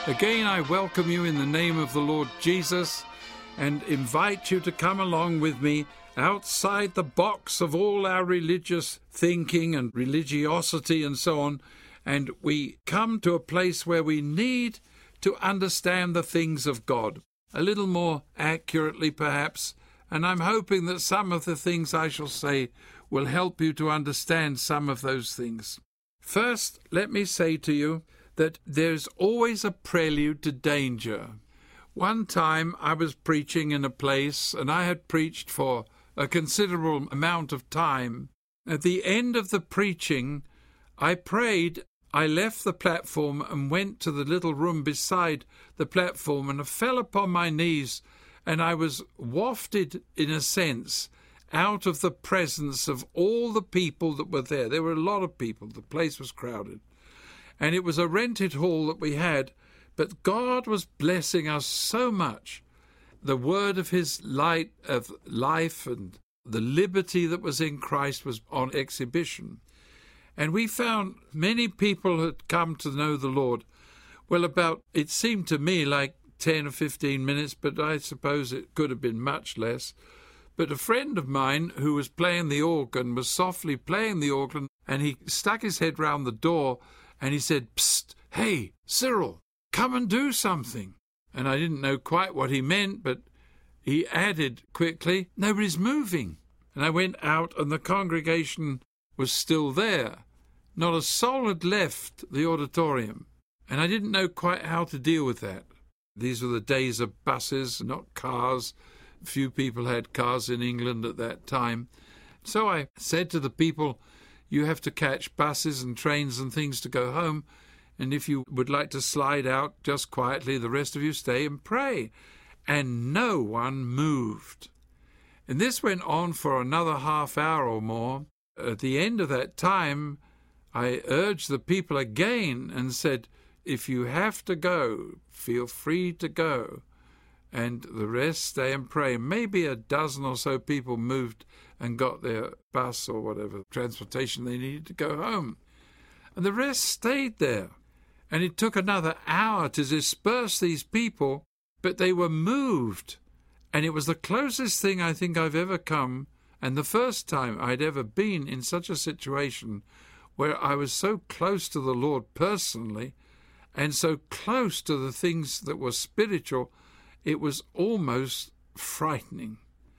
Again, I welcome you in the name of the Lord Jesus and invite you to come along with me outside the box of all our religious thinking and religiosity and so on, and we come to a place where we need to understand the things of God a little more accurately, perhaps, and I'm hoping that some of the things I shall say will help you to understand some of those things. First, let me say to you that there's always a prelude to danger. One time I was preaching in a place, and I had preached for a considerable amount of time. At the end of the preaching, I prayed. I left the platform and went to the little room beside the platform, and I fell upon my knees, and I was wafted, in a sense, out of the presence of all the people that were there. There were a lot of people. The place was crowded. And it was a rented hall that we had, but God was blessing us so much. The word of his light of life and the liberty that was in Christ was on exhibition. And we found many people had come to know the Lord. Well, it seemed to me like 10 or 15 minutes, but I suppose it could have been much less. But a friend of mine who was playing the organ was softly playing the organ, and he stuck his head round the door and he said, "Psst, hey, Cyril, come and do something." And I didn't know quite what he meant, but he added quickly, "Nobody's moving." And I went out, and the congregation was still there. Not a soul had left the auditorium, and I didn't know quite how to deal with that. These were the days of buses, not cars. Few people had cars in England at that time. So I said to the people, "You have to catch buses and trains and things to go home, and if you would like to slide out just quietly, the rest of you stay and pray." And no one moved. And this went on for another half hour or more. At the end of that time, I urged the people again and said, "If you have to go, feel free to go, and the rest stay and pray." Maybe a dozen or so people moved and got their bus or whatever transportation they needed to go home. And the rest stayed there. And it took another hour to disperse these people, but they were moved. And it was the closest thing I think I've ever come, and the first time I'd ever been in such a situation where I was so close to the Lord personally and so close to the things that were spiritual, it was almost frightening.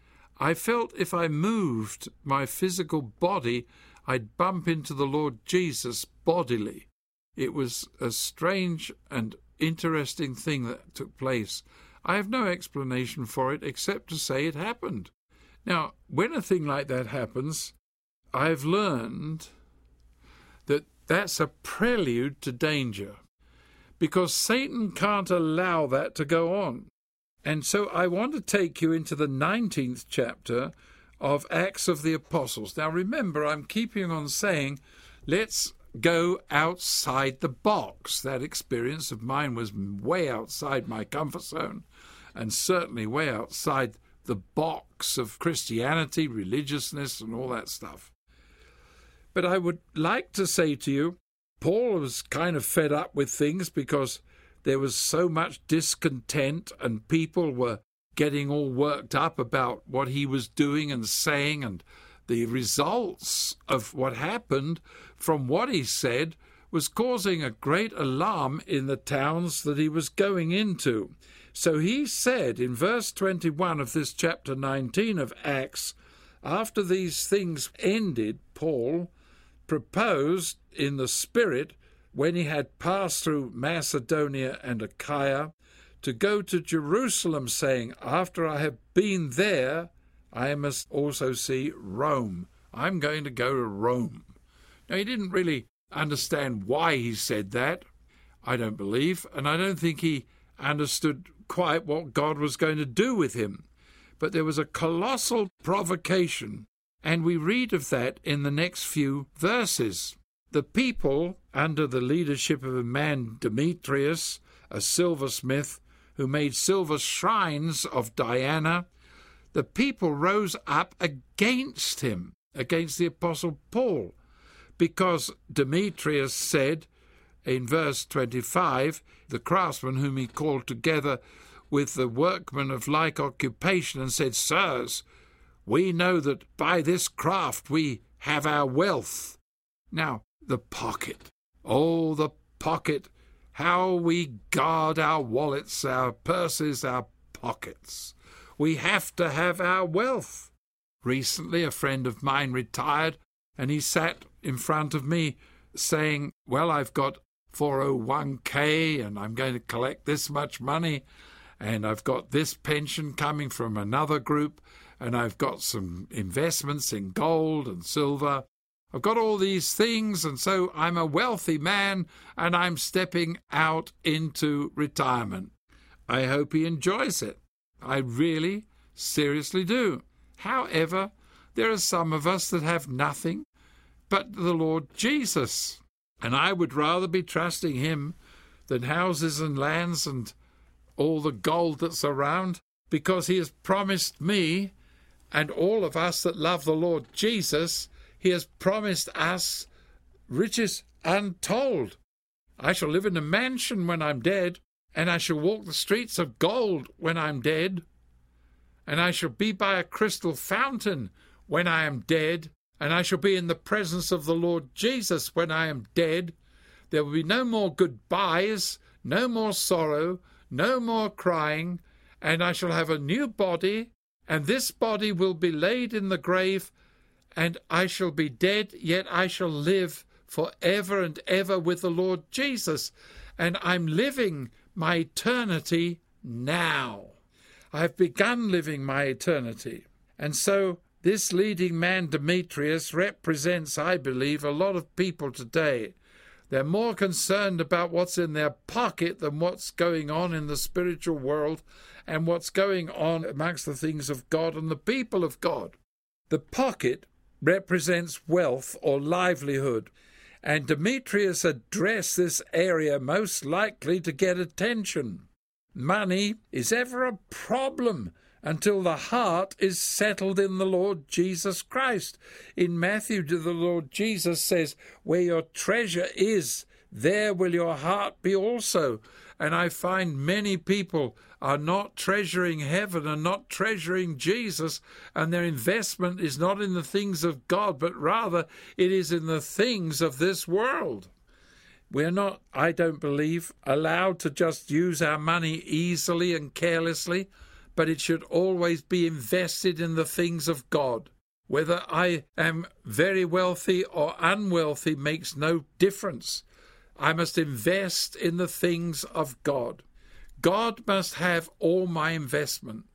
I felt if I moved my physical body, I'd bump into the Lord Jesus bodily. It was a strange and interesting thing that took place. I have no explanation for it except to say it happened. Now, when a thing like that happens, I've learned that that's a prelude to danger, because Satan can't allow that to go on. And so I want to take you into the 19th chapter of Acts of the Apostles. Now remember, I'm keeping on saying, let's go outside the box. That experience of mine was way outside my comfort zone, and certainly way outside the box of Christianity, religiousness, and all that stuff. But I would like to say to you, Paul was kind of fed up with things because there was so much discontent and people were getting all worked up about what he was doing and saying, and the results of what happened from what he said was causing a great alarm in the towns that he was going into. So he said in verse 21 of this chapter 19 of Acts, after these things ended, Paul proposed in the Spirit, when he had passed through Macedonia and Achaia, to go to Jerusalem, saying, "After I have been there, I must also see Rome." I'm going to go to Rome. Now, he didn't really understand why he said that, I don't believe, and I don't think he understood quite what God was going to do with him. But there was a colossal provocation, and we read of that in the next few verses. The people, under the leadership of a man Demetrius, a silversmith, who made silver shrines of Diana, the people rose up against him, against the Apostle Paul, because Demetrius said, in verse 25, the craftsmen whom he called together with the workmen of like occupation and said, Sirs, we know that by this craft we have our wealth. Now, the pocket. Oh, the pocket. How we guard our wallets, our purses, our pockets. We have to have our wealth. Recently, a friend of mine retired, and he sat in front of me saying, well, I've got 401k, and I'm going to collect this much money, and I've got this pension coming from another group, and I've got some investments in gold and silver. I've got all these things, and so I'm a wealthy man, and I'm stepping out into retirement. I hope he enjoys it. I really, seriously do. However, there are some of us that have nothing but the Lord Jesus, and I would rather be trusting him than houses and lands and all the gold that's around, because he has promised me and all of us that love the Lord Jesus, he has promised us riches untold. I shall live in a mansion when I'm dead, and I shall walk the streets of gold when I'm dead, and I shall be by a crystal fountain when I am dead, and I shall be in the presence of the Lord Jesus when I am dead. There will be no more goodbyes, no more sorrow, no more crying, and I shall have a new body, and this body will be laid in the grave, and I shall be dead, yet I shall live for ever and ever with the Lord Jesus. And I'm living my eternity now. I've begun living my eternity. And so this leading man, Demetrius, represents, I believe, a lot of people today. They're more concerned about what's in their pocket than what's going on in the spiritual world and what's going on amongst the things of God and the people of God. The pocket represents wealth or livelihood, and Demetrius addressed this area most likely to get attention. Money is ever a problem until the heart is settled in the Lord Jesus Christ. In Matthew, the Lord Jesus says, where your treasure is, there will your heart be also. And I find many people are not treasuring heaven and not treasuring Jesus, and their investment is not in the things of God, but rather it is in the things of this world. We're not, I don't believe, allowed to just use our money easily and carelessly, but it should always be invested in the things of God. Whether I am very wealthy or unwealthy makes no difference. I must invest in the things of God. God must have all my investment.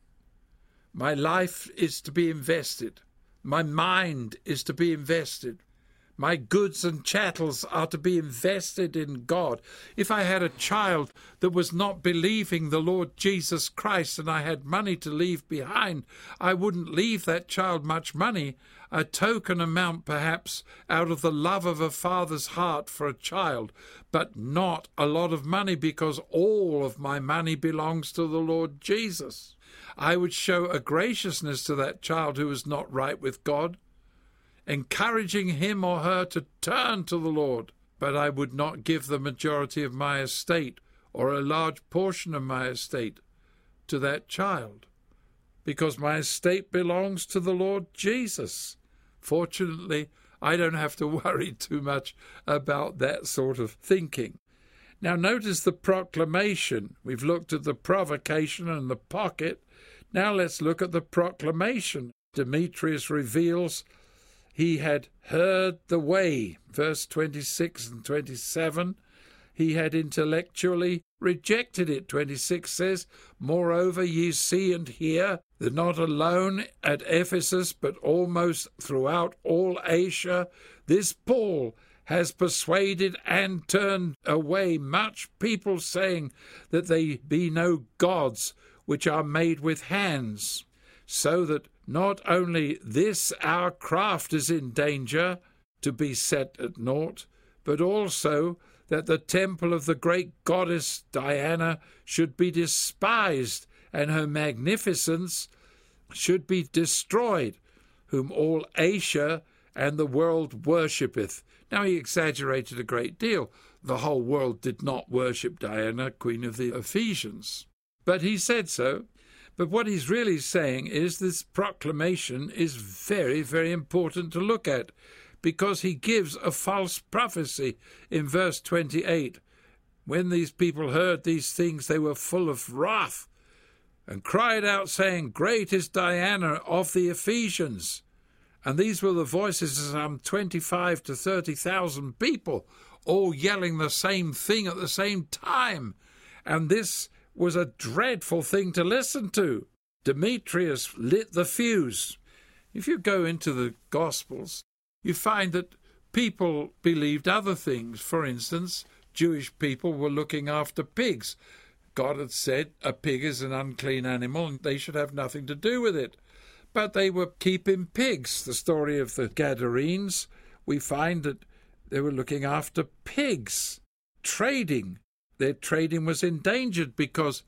My life is to be invested. My mind is to be invested. My goods and chattels are to be invested in God. If I had a child that was not believing the Lord Jesus Christ and I had money to leave behind, I wouldn't leave that child much money, a token amount perhaps out of the love of a father's heart for a child, but not a lot of money, because all of my money belongs to the Lord Jesus. I would show a graciousness to that child who is not right with God, encouraging him or her to turn to the Lord, but I would not give the majority of my estate or a large portion of my estate to that child, because my estate belongs to the Lord Jesus. Fortunately, I don't have to worry too much about that sort of thinking. Now notice the proclamation. We've looked at the provocation and the pocket. Now let's look at the proclamation. Demetrius reveals he had heard the way, verse 26 and 27. He had intellectually rejected it. 26 says, moreover, ye see and hear that not alone at Ephesus, but almost throughout all Asia, this Paul has persuaded and turned away much people, saying that they be no gods which are made with hands, so that not only this our craft is in danger to be set at naught, but also that the temple of the great goddess Diana should be despised, and her magnificence should be destroyed, whom all Asia and the world worshippeth. Now he exaggerated a great deal. the whole world did not worship Diana, Queen of the Ephesians. But he said so. But what he's really saying is this proclamation is very, very important to look at, because he gives a false prophecy in verse 28. When these people heard these things, they were full of wrath and cried out, saying, Great is Diana of the Ephesians. And these were the voices of some 25 to 30,000 people, all yelling the same thing at the same time. And this was a dreadful thing to listen to. Demetrius lit the fuse. If you go into the Gospels, you find that people believed other things. For instance, Jewish people were looking after pigs. God had said a pig is an unclean animal and they should have nothing to do with it. But they were keeping pigs. The story of the Gadarenes, we find that they were looking after pigs, trading. Their trading was endangered because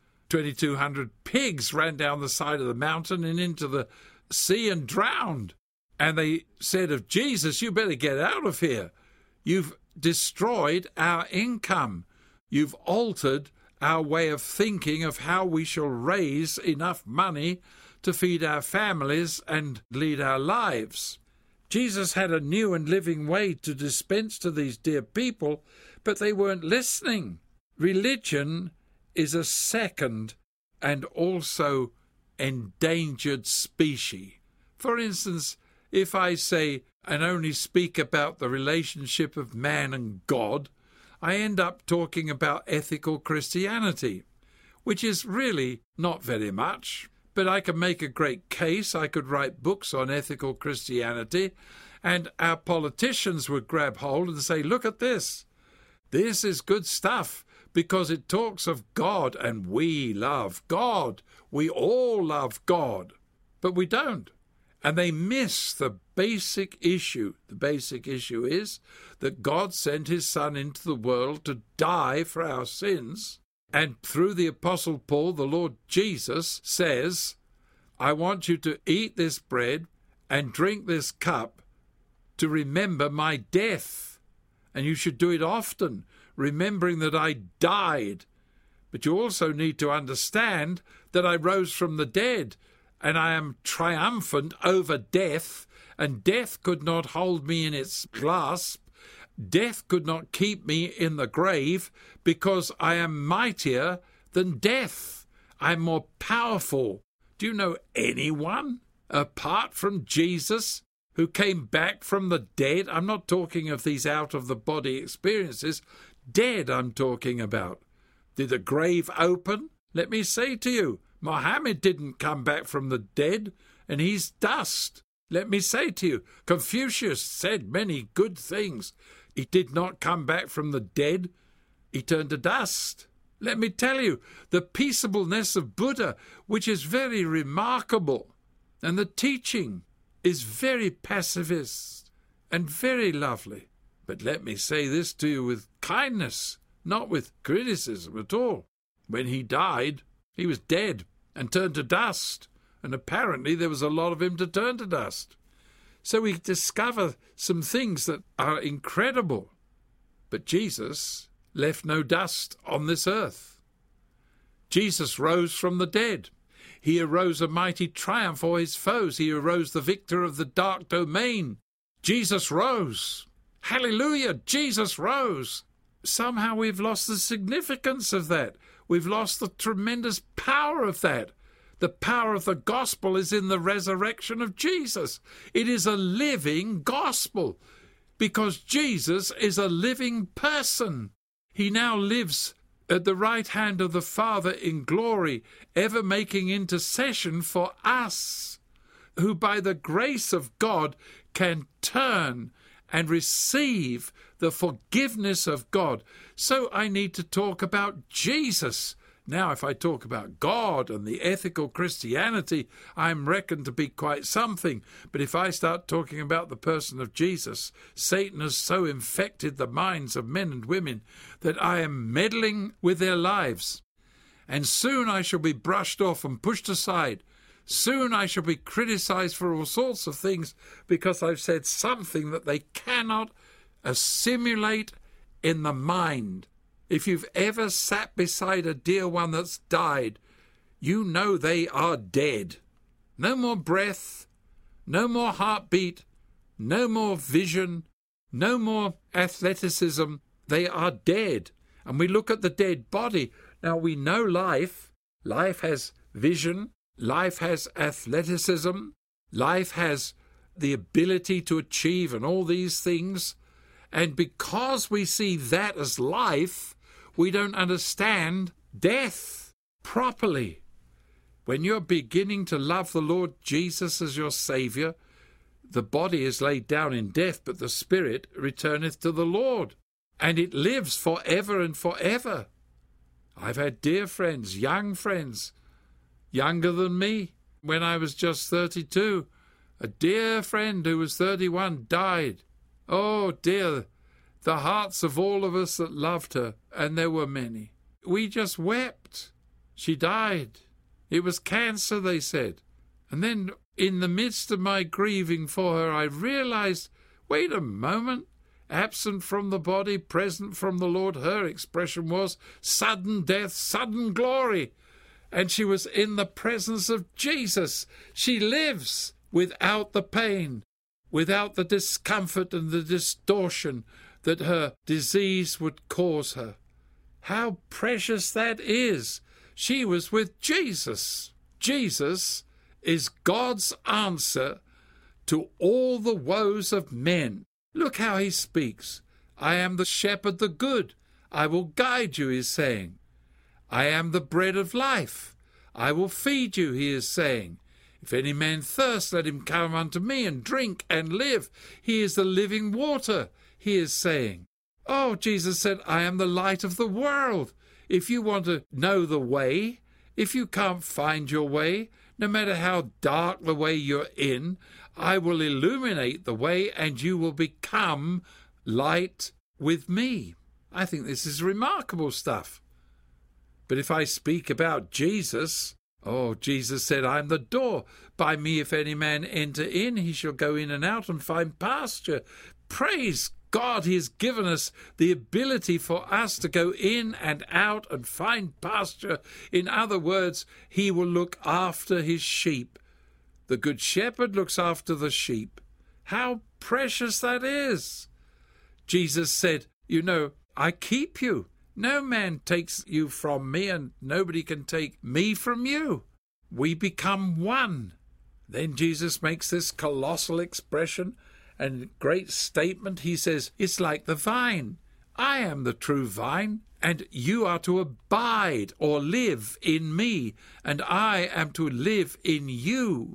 2,200 pigs ran down the side of the mountain and into the sea and drowned. And they said of Jesus, you better get out of here. You've destroyed our income. You've altered our way of thinking of how we shall raise enough money to feed our families and lead our lives. Jesus had a new and living way to dispense to these dear people, but they weren't listening. Religion is a second and also endangered species. For instance, if I say and only speak about the relationship of man and God, I end up talking about ethical Christianity, which is really not very much. But I could make a great case. I could write books on ethical Christianity, and our politicians would grab hold and say, look at this. This is good stuff because it talks of God, and we love God. We all love God, but we don't. And they miss the basic issue. The basic issue is that God sent his Son into the world to die for our sins. And through the Apostle Paul, the Lord Jesus says, I want you to eat this bread and drink this cup to remember my death. And you should do it often, remembering that I died. But you also need to understand that I rose from the dead, and I am triumphant over death, and death could not hold me in its grasp. Death could not keep me in the grave, because I am mightier than death. I'm more powerful. Do you know anyone, apart from Jesus, who came back from the dead? I'm not talking of these out-of-the-body experiences. Dead I'm talking about. Did the grave open? Let me say to you, Mohammed didn't come back from the dead, and he's dust. Let me say to you, Confucius said many good things. He did not come back from the dead. He turned to dust. Let me tell you, the peaceableness of Buddha, which is very remarkable, and the teaching is very pacifist and very lovely. But let me say this to you with kindness, not with criticism at all. When he died, he was dead and turned to dust, and apparently there was a lot of him to turn to dust. So we discover some things that are incredible. But Jesus left no dust on this earth. Jesus rose from the dead. He arose a mighty triumph o'er his foes. He arose the victor of the dark domain. Jesus rose. Hallelujah! Jesus rose. Somehow we've lost the significance of that. We've lost the tremendous power of that. The power of the gospel is in the resurrection of Jesus. It is a living gospel because Jesus is a living person. He now lives at the right hand of the Father in glory, ever making intercession for us, who by the grace of God can turn and receive the forgiveness of God. So I need to talk about Jesus. Now, if I talk about God and the ethical Christianity, I'm reckoned to be quite something. But if I start talking about the person of Jesus, Satan has so infected the minds of men and women that I am meddling with their lives. And soon I shall be brushed off and pushed aside. Soon I shall be criticized for all sorts of things because I've said something that they cannot assimilate in the mind. If you've ever sat beside a dear one that's died, you know they are dead. No more breath, no more heartbeat, no more vision, no more athleticism. They are dead. And we look at the dead body. Now we know life. Life has vision. Life has athleticism. Life has the ability to achieve and all these things. And because we see that as life, we don't understand death properly. When you're beginning to love the Lord Jesus as your Saviour, the body is laid down in death, but the spirit returneth to the Lord, and it lives forever and forever. I've had dear friends, young friends, younger than me. When I was just 32, a dear friend who was 31 died. Oh dear, the hearts of all of us that loved her, and there were many. We just wept. She died. It was cancer, they said. And then in the midst of my grieving for her, I realized, wait a moment, absent from the body, present from the Lord, her expression was sudden death, sudden glory. And she was in the presence of Jesus. She lives without the pain, without the discomfort and the distortion that her disease would cause her. How precious that is. She was with Jesus. Jesus is God's answer to all the woes of men. Look how he speaks. I am the shepherd, the good. I will guide you, he is saying. I am the bread of life. I will feed you, he is saying. If any man thirst, let him come unto me and drink and live. He is the living water, he is saying. Oh, Jesus said, I am the light of the world. If you want to know the way, if you can't find your way, no matter how dark the way you're in, I will illuminate the way and you will become light with me. I think this is remarkable stuff. But if I speak about Jesus, Jesus said, I am the door. By me, if any man enter in, he shall go in and out and find pasture. Praise God, he has given us the ability for us to go in and out and find pasture. In other words, he will look after his sheep. The good shepherd looks after the sheep. How precious that is. Jesus said, I keep you. No man takes you from me, and nobody can take me from you. We become one. Then Jesus makes this colossal expression and great statement. He says, it's like the vine. I am the true vine, and you are to abide or live in me, and I am to live in you.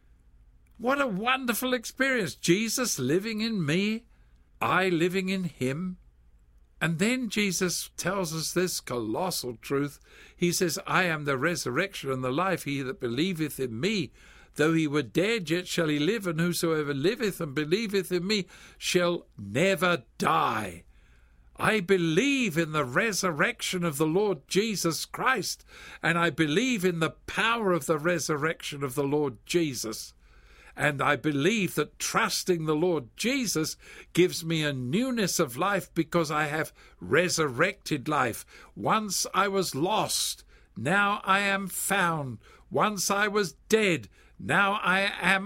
What a wonderful experience. Jesus living in me, I living in him. And then Jesus tells us this colossal truth. He says, I am the resurrection and the life. He that believeth in me, though he were dead, yet shall he live, and whosoever liveth and believeth in me shall never die. I believe in the resurrection of the Lord Jesus Christ, and I believe in the power of the resurrection of the Lord Jesus. And I believe that trusting the Lord Jesus gives me a newness of life because I have resurrected life. Once I was lost, now I am found. Once I was dead, now I am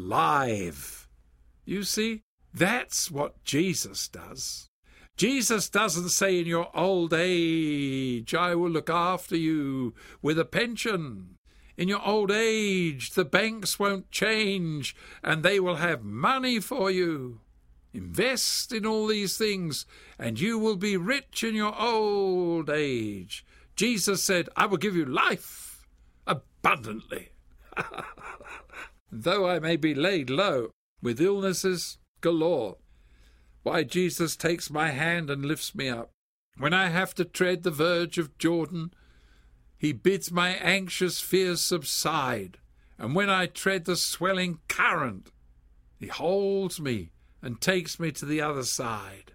alive. You see, that's what Jesus does. Jesus doesn't say in your old age, I will look after you with a pension. In your old age, the banks won't change and they will have money for you. Invest in all these things and you will be rich in your old age. Jesus said, I will give you life abundantly. Though I may be laid low with illnesses galore, why, Jesus takes my hand and lifts me up. When I have to tread the verge of Jordan, he bids my anxious fears subside, and when I tread the swelling current, he holds me and takes me to the other side.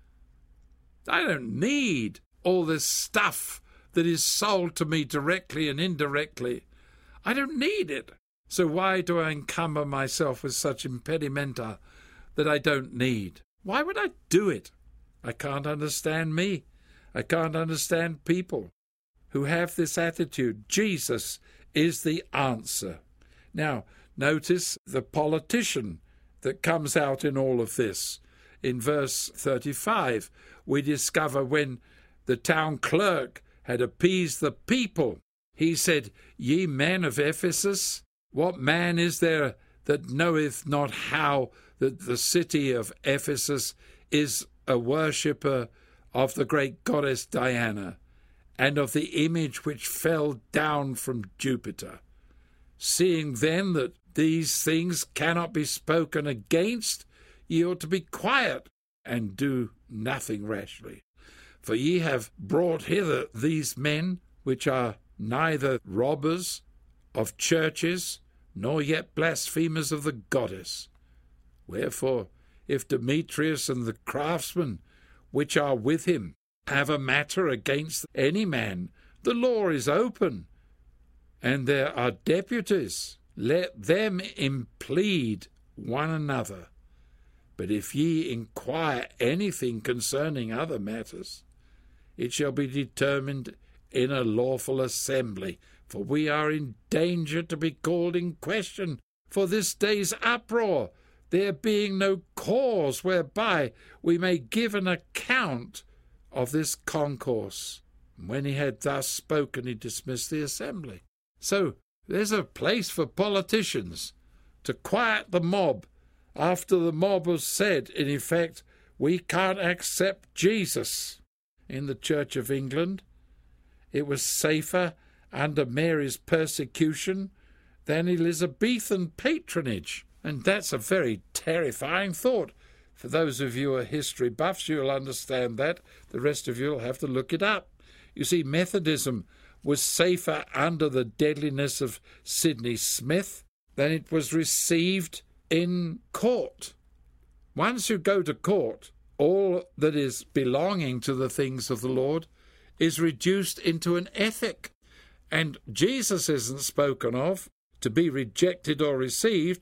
I don't need all this stuff that is sold to me directly and indirectly. I don't need it. So why do I encumber myself with such impedimenta that I don't need? Why would I do it? I can't understand me. I can't understand people who have this attitude. Jesus is the answer. Now, notice the politician that comes out in all of this. In verse 35, we discover when the town clerk had appeased the people, he said, Ye men of Ephesus, what man is there that knoweth not how that the city of Ephesus is a worshipper of the great goddess Diana, and of the image which fell down from Jupiter? Seeing then that these things cannot be spoken against, ye ought to be quiet, and do nothing rashly. For ye have brought hither these men, which are neither robbers of churches, nor yet blasphemers of the goddess. Wherefore, if Demetrius and the craftsmen which are with him have a matter against any man, the law is open, and there are deputies. Let them implead one another. But if ye inquire anything concerning other matters, it shall be determined in a lawful assembly, for we are in danger to be called in question for this day's uproar, there being no cause whereby we may give an account of this concourse. And when he had thus spoken, he dismissed the assembly. So there's a place for politicians to quiet the mob after the mob has said, in effect, we can't accept Jesus. In the Church of England, it was safer under Mary's persecution than Elizabethan patronage. And that's a very terrifying thought. For those of you who are history buffs, you'll understand that. The rest of you will have to look it up. You see, Methodism was safer under the deadliness of Sidney Smith than it was received in court. Once you go to court, all that is belonging to the things of the Lord is reduced into an ethic. And Jesus isn't spoken of to be rejected or received.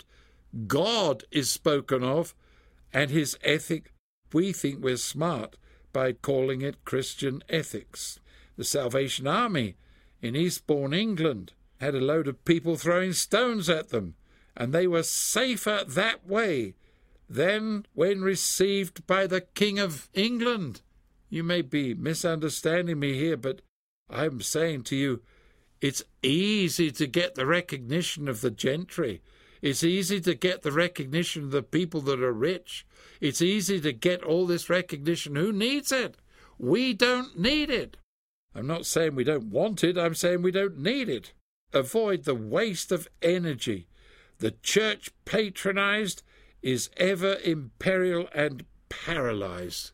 God is spoken of, and his ethic, we think we're smart by calling it Christian ethics. The Salvation Army in Eastbourne, England, had a load of people throwing stones at them, and they were safer that way than when received by the King of England. You may be misunderstanding me here, but I'm saying to you, it's easy to get the recognition of the gentry. It's easy to get the recognition of the people that are rich. It's easy to get all this recognition. Who needs it? We don't need it. I'm not saying we don't want it. I'm saying we don't need it. Avoid the waste of energy. The church patronized is ever in peril and paralyzed.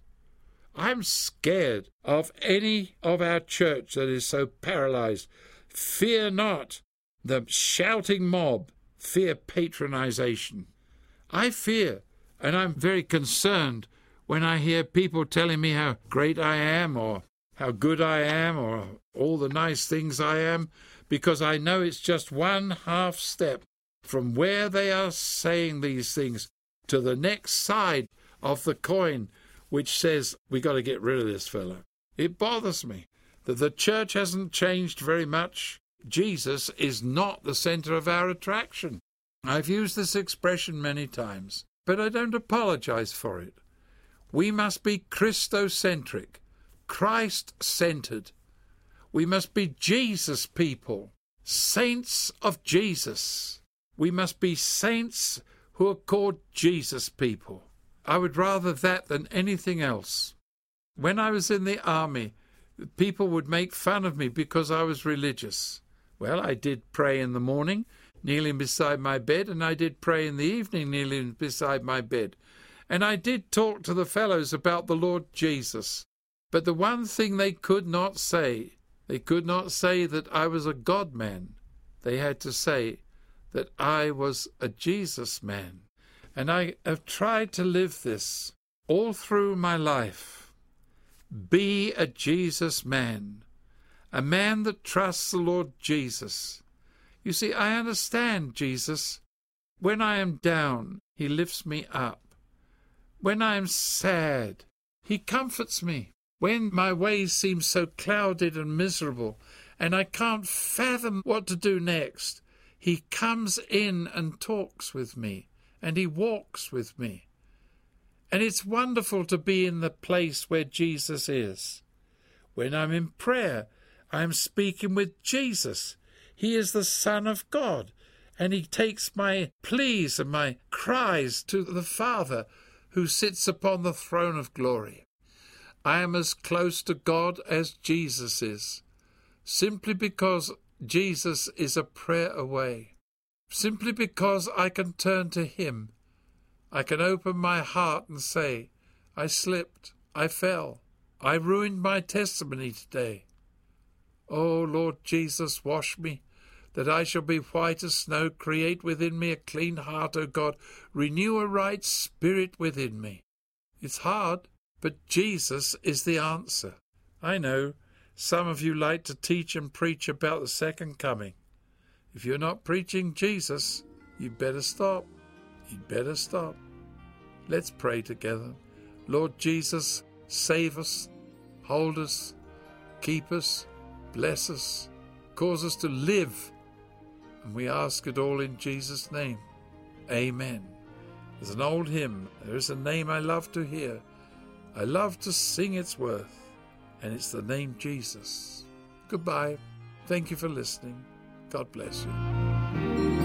I'm scared of any of our church that is so paralyzed. Fear not the shouting mob. Fear patronization. I fear, and I'm very concerned when I hear people telling me how great I am or how good I am or all the nice things I am, because I know it's just one half step from where they are saying these things to the next side of the coin, which says, we got to get rid of this fellow. It bothers me that the church hasn't changed very much. Jesus is not the center of our attraction. I've used this expression many times, but I don't apologize for it. We must be Christocentric, Christ-centered. We must be Jesus people, saints of Jesus. We must be saints who are called Jesus people. I would rather that than anything else. When I was in the army, people would make fun of me because I was religious. Well, I did pray in the morning, kneeling beside my bed, and I did pray in the evening, kneeling beside my bed. And I did talk to the fellows about the Lord Jesus. But the one thing they could not say that I was a God man. They had to say that I was a Jesus man. And I have tried to live this all through my life. Be a Jesus man, a man that trusts the Lord Jesus. You see, I understand Jesus. When I am down, he lifts me up. When I am sad, He comforts me when my ways seem so clouded and miserable, and I can't fathom what to do next. He comes in and talks with me, and he walks with me. And it's wonderful to be in the place where Jesus is. When I'm in prayer, I'm speaking with Jesus. He is the Son of God, and he takes my pleas and my cries to the Father who sits upon the throne of glory. I am as close to God as Jesus is, simply because Jesus is a prayer away, simply because I can turn to him. I can open my heart and say, I slipped, I fell, I ruined my testimony today. Oh, Lord Jesus, wash me, that I shall be white as snow. Create within me a clean heart, O God. Renew a right spirit within me. It's hard, but Jesus is the answer. I know some of you like to teach and preach about the second coming. If you're not preaching Jesus, you'd better stop. You'd better stop. Let's pray together. Lord Jesus, save us, hold us, keep us, bless us, cause us to live. And we ask it all in Jesus' name. Amen. There's an old hymn. There is a name I love to hear. I love to sing its worth, and it's the name Jesus. Goodbye. Thank you for listening. God bless you.